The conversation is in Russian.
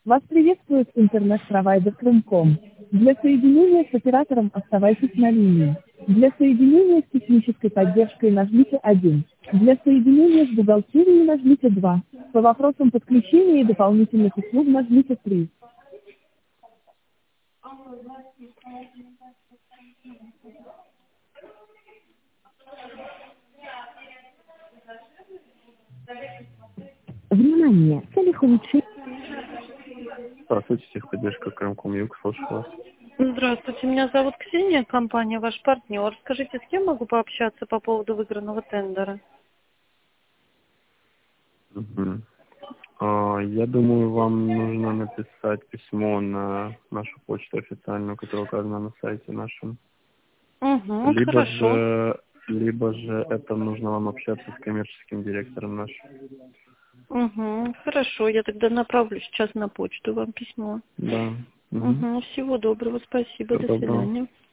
Вас приветствует интернет-провайдер Крым.ком. Для соединения с оператором оставайтесь на линии. Для соединения с технической поддержкой нажмите 1. Для соединения с бухгалтерией нажмите 2. По вопросам подключения и дополнительных услуг нажмите 3. Внимание! В целях улучшения... Здравствуйте, техподдержка Крым.ком Юг, слушаю вас. Здравствуйте, меня зовут Ксения, компания «Ваш партнер». Скажите, с кем могу пообщаться по поводу выигранного тендера? Мгм. Я думаю, вам нужно написать письмо на нашу почту официальную, которая указана на сайте нашем. Угу, Либо хорошо. же, либо же это нужно вам общаться с коммерческим директором нашим. Угу, хорошо, я тогда направлю сейчас на почту вам письмо. Да. Угу. Угу, всего доброго, спасибо, Всего до доброго. свидания.